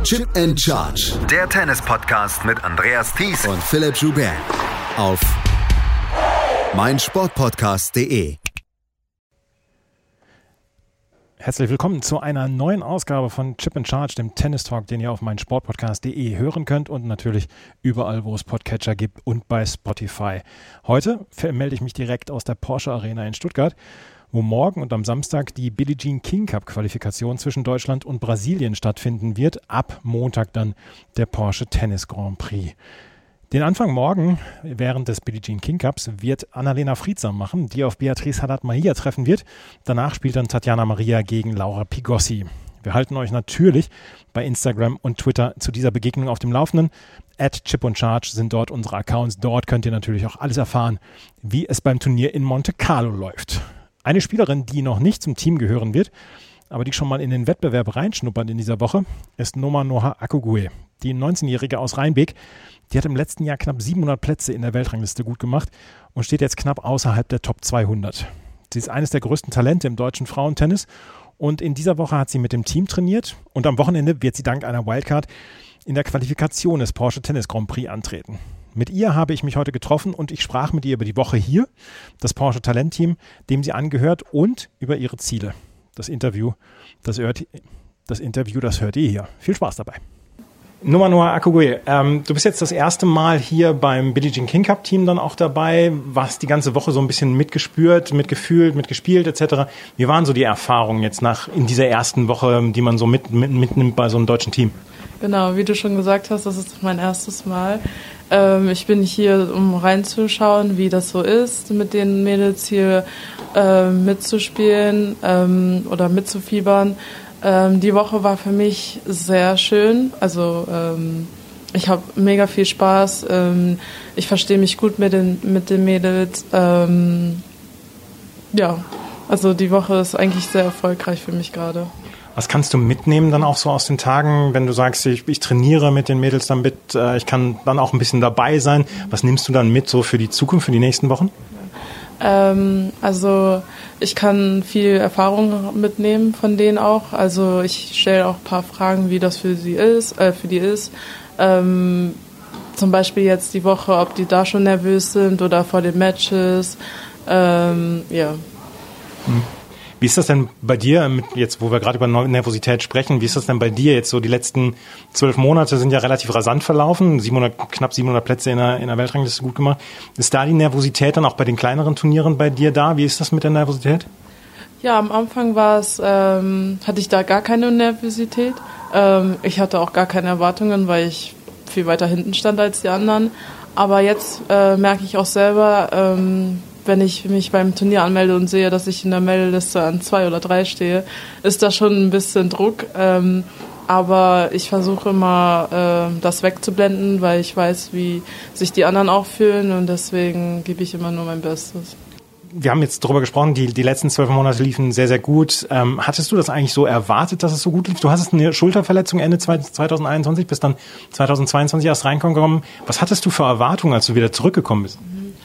Chip and Charge. Der Tennis-Podcast mit Andreas Thies und Philipp Joubert. Auf meinsportpodcast.de. Herzlich willkommen zu einer neuen Ausgabe von Chip and Charge, dem Tennis-Talk, den ihr auf meinsportpodcast.de hören könnt und natürlich überall, wo es Podcatcher gibt und bei Spotify. Heute melde ich mich direkt aus der Porsche Arena in Stuttgart, wo morgen und am Samstag die Billie Jean King Cup Qualifikation zwischen Deutschland und Brasilien stattfinden wird. Ab Montag dann der Porsche Tennis Grand Prix. Den Anfang morgen während des Billie Jean King Cups wird Anna-Lena Friedsam machen, die auf Beatriz Haddad-Maia treffen wird. Danach spielt dann Tatjana Maria gegen Laura Pigossi. Wir halten euch natürlich bei Instagram und Twitter zu dieser Begegnung auf dem Laufenden. @ChipandCharge sind dort unsere Accounts. Dort könnt ihr natürlich auch alles erfahren, wie es beim Turnier in Monte Carlo läuft. Eine Spielerin, die noch nicht zum Team gehören wird, aber die schon mal in den Wettbewerb reinschnuppert in dieser Woche, ist Nomanoha Akogwe. Die 19-Jährige aus Rheinbeek, die hat im letzten Jahr knapp 700 Plätze in der Weltrangliste gut gemacht und steht jetzt knapp außerhalb der Top 200. Sie ist eines der größten Talente im deutschen Frauentennis und in dieser Woche hat sie mit dem Team trainiert und am Wochenende wird sie dank einer Wildcard in der Qualifikation des Porsche Tennis Grand Prix antreten. Mit ihr habe ich mich heute getroffen und ich sprach mit ihr über die Woche hier, das Porsche Talentteam, dem sie angehört und über ihre Ziele. Das Interview, das hört ihr hier. Viel Spaß dabei. Nomanoha Akogwe, du bist jetzt das erste Mal hier beim Billie Jean King Cup Team dann auch dabei, warst die ganze Woche so ein bisschen mitgespürt, mitgefühlt, mitgespielt etc. Wie waren so die Erfahrungen jetzt in dieser ersten Woche, die man so mitnimmt bei so einem deutschen Team? Genau, wie du schon gesagt hast, das ist mein erstes Mal. Ich bin hier, um reinzuschauen, wie das so ist, mit den Mädels hier mitzuspielen oder mitzufiebern. Die Woche war für mich sehr schön. Also ich habe mega viel Spaß. Ich verstehe mich gut mit den Mädels. Ja, also die Woche ist eigentlich sehr erfolgreich für mich gerade. Was kannst du mitnehmen dann auch so aus den Tagen, wenn du sagst, ich trainiere mit den Mädels dann mit, ich kann dann auch ein bisschen dabei sein. Was nimmst du dann mit so für die Zukunft, für die nächsten Wochen? Also ich kann viel Erfahrung mitnehmen von denen auch. Also ich stelle auch ein paar Fragen, wie das für die ist. Zum Beispiel jetzt die Woche, ob die da schon nervös sind oder vor den Matches. Ja. Wie ist das denn bei dir, jetzt wo wir gerade über Nervosität sprechen, wie ist das denn bei dir jetzt so? Die letzten 12 Monate sind ja relativ rasant verlaufen, knapp 700 Plätze in der Weltrangliste gut gemacht. Ist da die Nervosität dann auch bei den kleineren Turnieren bei dir da? Wie ist das mit der Nervosität? Ja, am Anfang hatte ich da gar keine Nervosität. Ich hatte auch gar keine Erwartungen, weil ich viel weiter hinten stand als die anderen. Aber jetzt merke ich auch selber, wenn ich mich beim Turnier anmelde und sehe, dass ich in der Meldeliste an 2 oder 3 stehe, ist da schon ein bisschen Druck. Aber ich versuche immer, das wegzublenden, weil ich weiß, wie sich die anderen auch fühlen und deswegen gebe ich immer nur mein Bestes. Wir haben jetzt darüber gesprochen, die letzten 12 Monate liefen sehr, sehr gut. Hattest du das eigentlich so erwartet, dass es so gut lief? Du hattest eine Schulterverletzung Ende 2021, bist dann 2022 erst reingekommen. Was hattest du für Erwartungen, als du wieder zurückgekommen bist?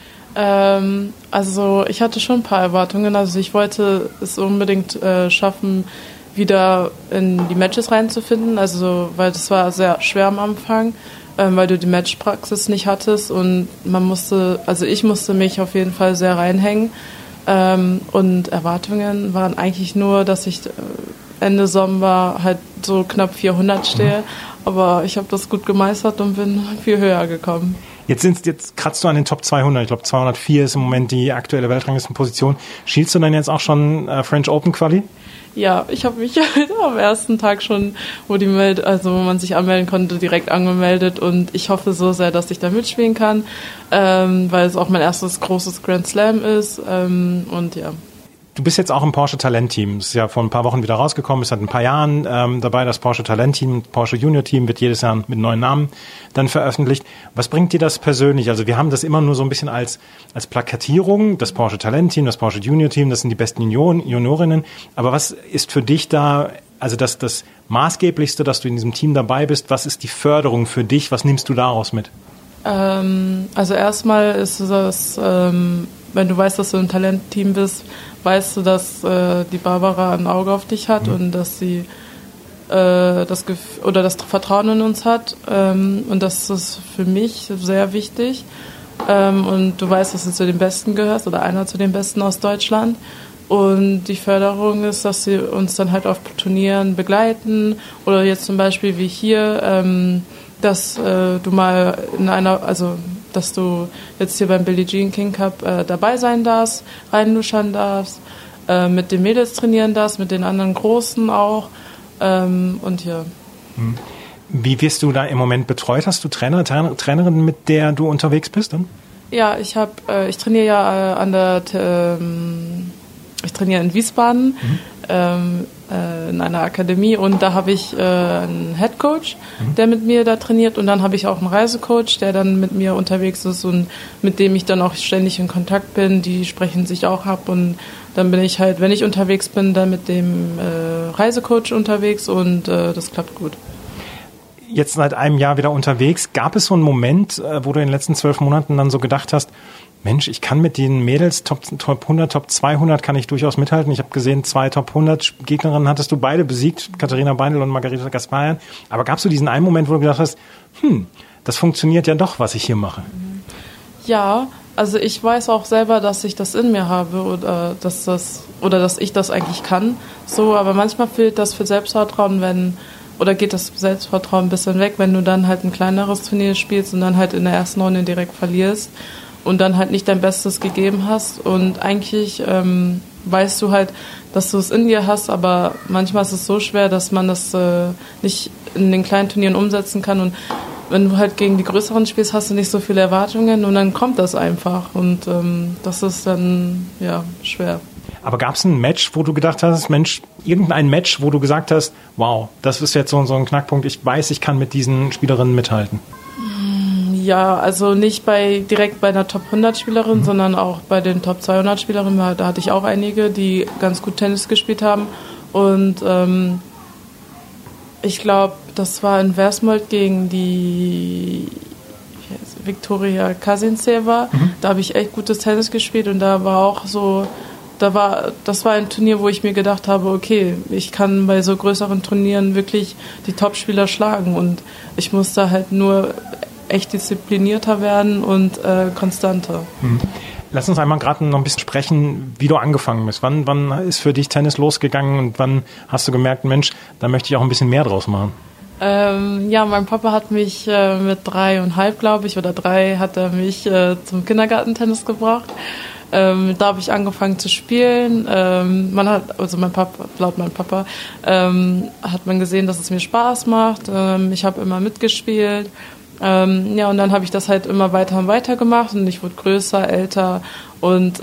Also ich hatte schon ein paar Erwartungen. Also ich wollte es unbedingt schaffen, wieder in die Matches reinzufinden. Also weil das war sehr schwer am Anfang, weil du die Matchpraxis nicht hattest und ich musste mich auf jeden Fall sehr reinhängen. Und Erwartungen waren eigentlich nur, dass ich Ende Sommer halt so knapp 400 stehe. Aber ich habe das gut gemeistert und bin viel höher gekommen. Jetzt kratzt du an den Top 200. Ich glaube, 204 ist im Moment die aktuelle Weltranglistenposition. Schielst du dann jetzt auch schon French Open Quali? Ja, ich habe mich am ersten Tag schon, wo man sich anmelden konnte, direkt angemeldet und ich hoffe so sehr, dass ich da mitspielen kann, weil es auch mein erstes großes Grand Slam ist und ja. Du bist jetzt auch im Porsche Talent-Team. Das ist ja vor ein paar Wochen wieder rausgekommen. Ist seit ein paar Jahren dabei. Das Porsche Talent-Team, Porsche Junior-Team wird jedes Jahr mit neuen Namen dann veröffentlicht. Was bringt dir das persönlich? Also wir haben das immer nur so ein bisschen als Plakatierung. Das Porsche Talent-Team, das Porsche Junior-Team, das sind die besten Juniorinnen. Aber was ist für dich da, also das Maßgeblichste, dass du in diesem Team dabei bist? Was ist die Förderung für dich? Was nimmst du daraus mit? Also erstmal ist es, wenn du weißt, dass du im Talentteam bist, weißt du, dass die Barbara ein Auge auf dich hat und dass sie das Vertrauen in uns hat. Und das ist für mich sehr wichtig. Und du weißt, dass du zu den Besten gehörst oder einer zu den Besten aus Deutschland. Und die Förderung ist, dass sie uns dann halt auf Turnieren begleiten oder jetzt zum Beispiel wie hier, dass du mal dass du jetzt hier beim Billie Jean King Cup dabei sein darfst, reinluschern darfst, mit den Mädels trainieren darfst, mit den anderen Großen auch. Und ja. Wie wirst du da im Moment betreut? Hast du Trainerin, mit der du unterwegs bist? Dann? Ja, ich trainiere ja ich trainiere in Wiesbaden in einer Akademie und da habe ich einen Headcoach, der mit mir da trainiert und dann habe ich auch einen Reisecoach, der dann mit mir unterwegs ist und mit dem ich dann auch ständig in Kontakt bin. Die sprechen sich auch ab und dann bin ich halt, wenn ich unterwegs bin, dann mit dem Reisecoach unterwegs und das klappt gut. Jetzt seit einem Jahr wieder unterwegs. Gab es so einen Moment, wo du in den letzten 12 Monaten dann so gedacht hast, Mensch, ich kann mit den Mädels Top 100, Top 200 kann ich durchaus mithalten. Ich habe gesehen, 2 Top 100 Gegnerinnen hattest du beide besiegt, Katharina Beindl und Margarita Gasparian. Aber gab es so diesen einen Moment, wo du gedacht hast, das funktioniert ja doch, was ich hier mache? Ja, also ich weiß auch selber, dass ich das in mir habe oder dass ich das eigentlich kann. So, aber manchmal fehlt das für Selbstvertrauen, oder geht das Selbstvertrauen ein bisschen weg, wenn du dann halt ein kleineres Turnier spielst und dann halt in der ersten Runde direkt verlierst und dann halt nicht dein Bestes gegeben hast. Und eigentlich weißt du halt, dass du es in dir hast, aber manchmal ist es so schwer, dass man das nicht in den kleinen Turnieren umsetzen kann. Und wenn du halt gegen die größeren spielst, hast du nicht so viele Erwartungen und dann kommt das einfach. Und das ist dann schwer. Aber gab es ein Match, wo du gedacht hast, irgendein Match, wo du gesagt hast, wow, das ist jetzt so ein Knackpunkt, ich weiß, ich kann mit diesen Spielerinnen mithalten? Ja, also nicht direkt bei einer Top 100 Spielerin, sondern auch bei den Top 200 Spielerinnen. Da hatte ich auch einige, die ganz gut Tennis gespielt haben. Und ich glaube, das war in Versmold gegen die Viktoria Kasintseva. Da habe ich echt gutes Tennis gespielt und da war auch so... Das war ein Turnier, wo ich mir gedacht habe, okay, ich kann bei so größeren Turnieren wirklich die Top-Spieler schlagen und ich muss da halt nur echt disziplinierter werden und konstanter. Lass uns einmal gerade noch ein bisschen sprechen, wie du angefangen bist. Wann ist für dich Tennis losgegangen und wann hast du gemerkt, Mensch, da möchte ich auch ein bisschen mehr draus machen? Mein Papa hat mich mit 3,5, glaube ich, oder 3 hat er mich zum Kindergartentennis gebracht. Da habe ich angefangen zu spielen. Laut meinem Papa, hat man gesehen, dass es mir Spaß macht. Ich habe immer mitgespielt. Und dann habe ich das halt immer weiter und weiter gemacht und ich wurde größer, älter und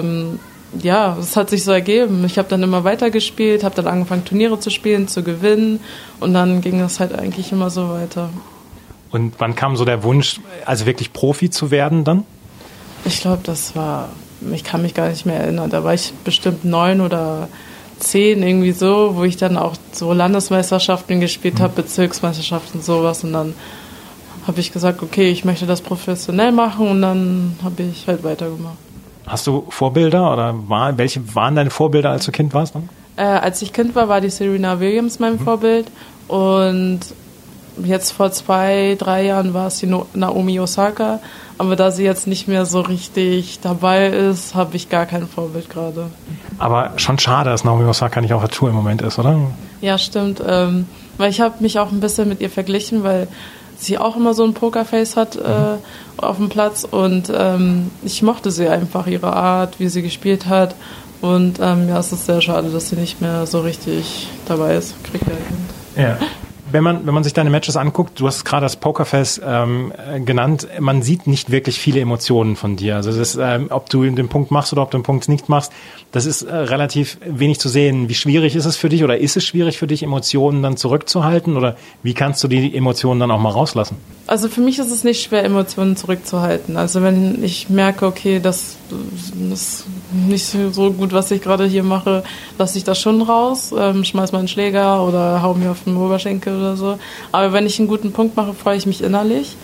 es hat sich so ergeben. Ich habe dann immer weiter gespielt, habe dann angefangen Turniere zu spielen, zu gewinnen und dann ging das halt eigentlich immer so weiter. Und wann kam so der Wunsch, also wirklich Profi zu werden dann? Ich glaube, ich kann mich gar nicht mehr erinnern, da war ich bestimmt 9 oder 10 irgendwie so, wo ich dann auch so Landesmeisterschaften gespielt habe, Bezirksmeisterschaften, sowas und dann habe ich gesagt, okay, ich möchte das professionell machen und dann habe ich halt weitergemacht. Hast du Vorbilder oder welche waren deine Vorbilder, als du Kind warst? Als ich Kind war die Serena Williams mein Vorbild und jetzt vor 2-3 Jahren war es die Naomi Osaka, aber da sie jetzt nicht mehr so richtig dabei ist, habe ich gar kein Vorbild gerade. Aber schon schade, dass Naomi Osaka nicht auf der Tour im Moment ist, oder? Ja, stimmt. Weil ich habe mich auch ein bisschen mit ihr verglichen, weil sie auch immer so ein Pokerface hat auf dem Platz und ich mochte sie einfach, ihre Art, wie sie gespielt hat und es ist sehr schade, dass sie nicht mehr so richtig dabei ist. Ja. Wenn man sich deine Matches anguckt, du hast gerade das Pokerface genannt, man sieht nicht wirklich viele Emotionen von dir. Also das, ob du den Punkt machst oder ob du den Punkt nicht machst, das ist relativ wenig zu sehen. Wie schwierig ist es für dich oder ist es schwierig für dich, Emotionen dann zurückzuhalten oder wie kannst du die Emotionen dann auch mal rauslassen? Also für mich ist es nicht schwer, Emotionen zurückzuhalten. Also wenn ich merke, okay, das ist nicht so gut, was ich gerade hier mache, lasse ich das schon raus, schmeiß mal einen Schläger oder hau mir auf den Oberschenkel oder so. Aber wenn ich einen guten Punkt mache, freue ich mich innerlich.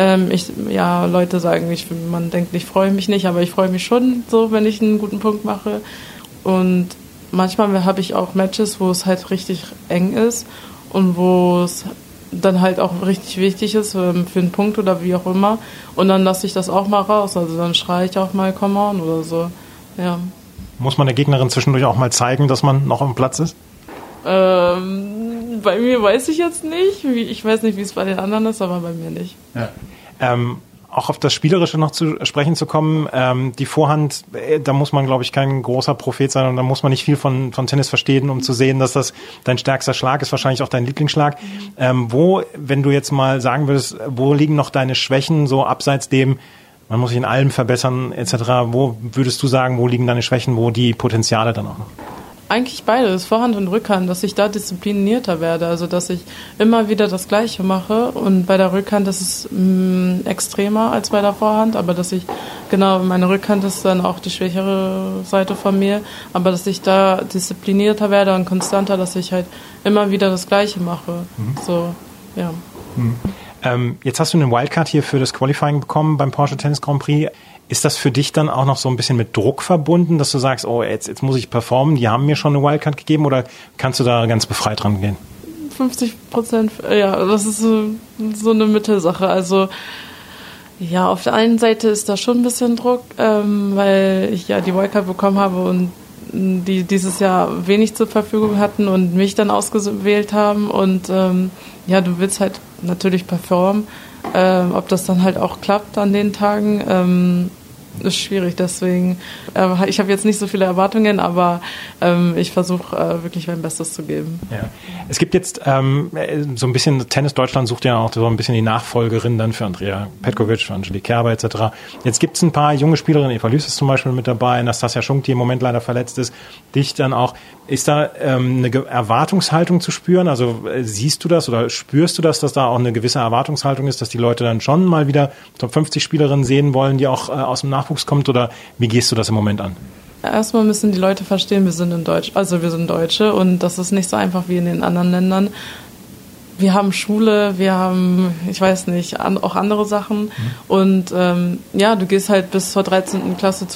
Leute sagen, man denkt, ich freue mich nicht, aber ich freue mich schon so, wenn ich einen guten Punkt mache. Und manchmal habe ich auch Matches, wo es halt richtig eng ist und wo es dann halt auch richtig wichtig ist für einen Punkt oder wie auch immer. Und dann lasse ich das auch mal raus. Also dann schreie ich auch mal Come on oder so. Ja. Muss man der Gegnerin zwischendurch auch mal zeigen, dass man noch am Platz ist? Bei mir weiß ich jetzt nicht. Ich weiß nicht, wie es bei den anderen ist, aber bei mir nicht. Ja. Auch auf das Spielerische noch zu sprechen zu kommen, die Vorhand, da muss man, glaube ich, kein großer Prophet sein und da muss man nicht viel von Tennis verstehen, um zu sehen, dass das dein stärkster Schlag ist, wahrscheinlich auch dein Lieblingsschlag. Wo, wenn du jetzt mal sagen würdest, wo liegen noch deine Schwächen, so abseits dem, man muss sich in allem verbessern etc., wo würdest du sagen, wo liegen deine Schwächen, wo die Potenziale dann auch noch? Eigentlich beides, Vorhand und Rückhand, dass ich da disziplinierter werde, also dass ich immer wieder das Gleiche mache und bei der Rückhand ist es extremer als bei der Vorhand, aber dass ich, genau, meine Rückhand ist dann auch die schwächere Seite von mir, aber dass ich da disziplinierter werde und konstanter, dass ich halt immer wieder das Gleiche mache, so, ja. Jetzt hast du eine Wildcard hier für das Qualifying bekommen beim Porsche Tennis Grand Prix. Ist das für dich dann auch noch so ein bisschen mit Druck verbunden, dass du sagst, oh, jetzt muss ich performen, die haben mir schon eine Wildcard gegeben, oder kannst du da ganz befreit dran gehen? 50%, ja, das ist so eine Mittelsache. Also ja, auf der einen Seite ist da schon ein bisschen Druck, weil ich ja die Wildcard bekommen habe und die dieses Jahr wenig zur Verfügung hatten und mich dann ausgewählt haben und ja, du willst halt natürlich performen. Ob das dann halt auch klappt an den Tagen, ist schwierig. Deswegen, ich habe jetzt nicht so viele Erwartungen, aber ich versuche wirklich mein Bestes zu geben. Ja. Es gibt jetzt so ein bisschen, Tennis Deutschland sucht ja auch so ein bisschen die Nachfolgerin dann für Andrea Petkovic, für Angelique Kerber etc. Jetzt gibt es ein paar junge Spielerinnen, Eva Lys ist zum Beispiel mit dabei, Nastasia Schunk, die im Moment leider verletzt ist, dich dann auch. Ist da eine Erwartungshaltung zu spüren? Also siehst du das oder spürst du das, dass da auch eine gewisse Erwartungshaltung ist, dass die Leute dann schon mal wieder Top 50 Spielerinnen sehen wollen, die auch aus dem Nachwuchs kommt, oder wie gehst du das im Moment an? Erstmal müssen die Leute verstehen, wir sind Deutsche und das ist nicht so einfach wie in den anderen Ländern. Wir haben Schule, wir haben, ich weiß nicht, auch andere Sachen und ja, du gehst halt bis zur 13. Klasse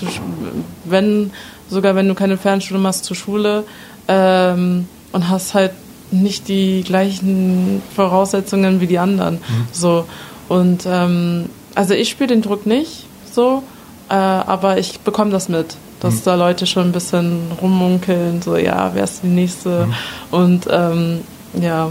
wenn du keine Fernschule machst, zur Schule und hast halt nicht die gleichen Voraussetzungen wie die anderen. So. Und also ich spüre den Druck nicht so, aber ich bekomme das mit, dass da Leute schon ein bisschen rummunkeln, so ja, wer ist die Nächste? Und ja.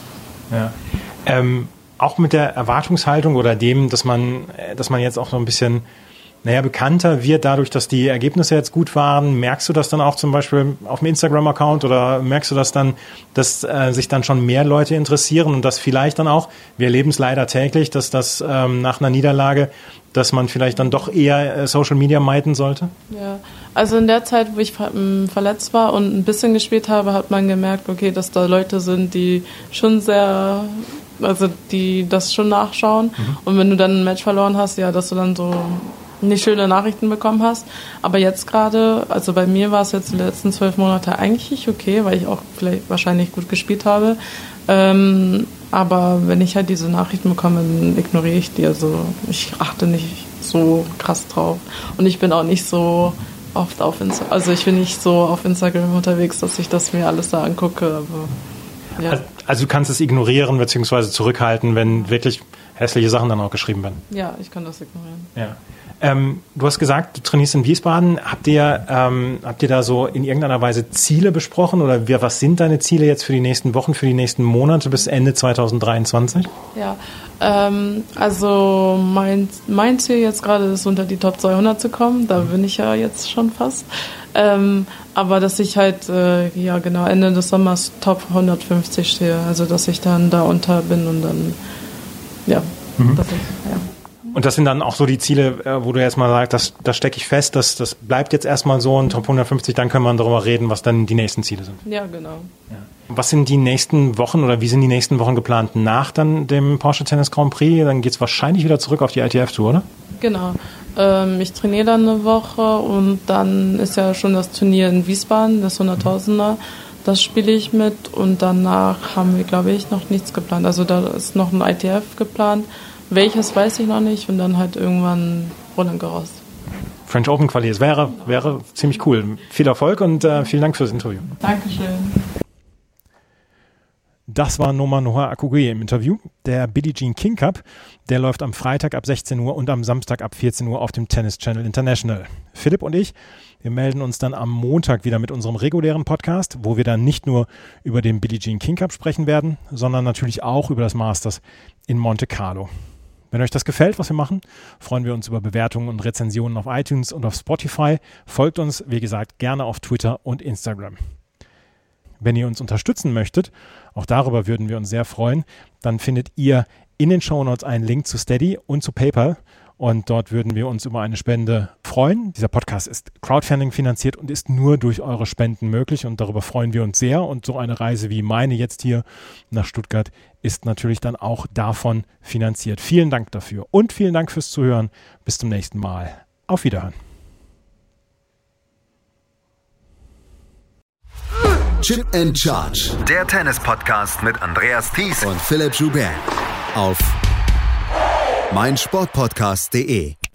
Auch mit der Erwartungshaltung oder dem, dass man jetzt auch so ein bisschen bekannter wird dadurch, dass die Ergebnisse jetzt gut waren. Merkst du das dann auch zum Beispiel auf dem Instagram-Account oder merkst du das dann, dass sich dann schon mehr Leute interessieren und dass vielleicht dann auch, wir erleben es leider täglich, dass das nach einer Niederlage, dass man vielleicht dann doch eher Social Media meiden sollte? Ja, also in der Zeit, wo ich verletzt war und ein bisschen gespielt habe, hat man gemerkt, okay, dass da Leute sind, die schon die das schon nachschauen. Und wenn du dann ein Match verloren hast, ja, dass du dann so nicht schöne Nachrichten bekommen hast. Aber jetzt gerade, also bei mir war es jetzt die letzten 12 Monate eigentlich okay, weil ich auch vielleicht wahrscheinlich gut gespielt habe. Aber wenn ich halt diese Nachrichten bekomme, dann ignoriere ich die. Also ich achte nicht so krass drauf. Und ich bin auch nicht so oft auf Instagram. Also ich bin nicht so auf Instagram unterwegs, dass ich das mir alles da angucke. Aber, ja. Also du kannst es ignorieren bzw. zurückhalten, wenn wirklich hässliche Sachen dann auch geschrieben werden? Ja, ich kann das ignorieren. Ja. Du hast gesagt, du trainierst in Wiesbaden. Habt ihr da so in irgendeiner Weise Ziele besprochen oder was sind deine Ziele jetzt für die nächsten Wochen, für die nächsten Monate bis Ende 2023? Ja, also mein Ziel jetzt gerade ist, unter die Top 200 zu kommen. Da bin ich ja jetzt schon fast. Aber dass ich halt, Ende des Sommers Top 150 stehe. Also dass ich dann da unter bin und dann, Und das sind dann auch so die Ziele, wo du erstmal sagst, das stecke ich fest, das bleibt jetzt erstmal so ein Top 150, dann können wir darüber reden, was dann die nächsten Ziele sind. Ja, genau. Ja. Was sind die nächsten Wochen oder wie sind die nächsten Wochen geplant nach dann dem Porsche Tennis Grand Prix? Dann geht es wahrscheinlich wieder zurück auf die ITF-Tour, oder? Genau. Ich trainiere dann eine Woche und dann ist ja schon das Turnier in Wiesbaden, das 100.000er. Das spiele ich mit und danach haben wir, glaube ich, noch nichts geplant. Also da ist noch ein ITF geplant. Welches weiß ich noch nicht und dann halt irgendwann Roland Garros. French Open Quali, es wäre ziemlich cool. Viel Erfolg und vielen Dank fürs Interview. Dankeschön. Das war Noah Akugui im Interview. Der Billie Jean King Cup, der läuft am Freitag ab 16 Uhr und am Samstag ab 14 Uhr auf dem Tennis Channel International. Philipp und ich, wir melden uns dann am Montag wieder mit unserem regulären Podcast, wo wir dann nicht nur über den Billie Jean King Cup sprechen werden, sondern natürlich auch über das Masters in Monte Carlo. Wenn euch das gefällt, was wir machen, freuen wir uns über Bewertungen und Rezensionen auf iTunes und auf Spotify. Folgt uns, wie gesagt, gerne auf Twitter und Instagram. Wenn ihr uns unterstützen möchtet, auch darüber würden wir uns sehr freuen, dann findet ihr in den Shownotes einen Link zu Steady und zu PayPal und dort würden wir uns über eine Spende freuen. Dieser Podcast ist Crowdfunding finanziert und ist nur durch eure Spenden möglich und darüber freuen wir uns sehr und so eine Reise wie meine jetzt hier nach Stuttgart ist natürlich dann auch davon finanziert. Vielen Dank dafür und vielen Dank fürs Zuhören. Bis zum nächsten Mal. Auf Wiederhören. Chip and Charge. Der Tennis-Podcast mit Andreas Thies Und Philipp Joubert. Auf meinsportpodcast.de.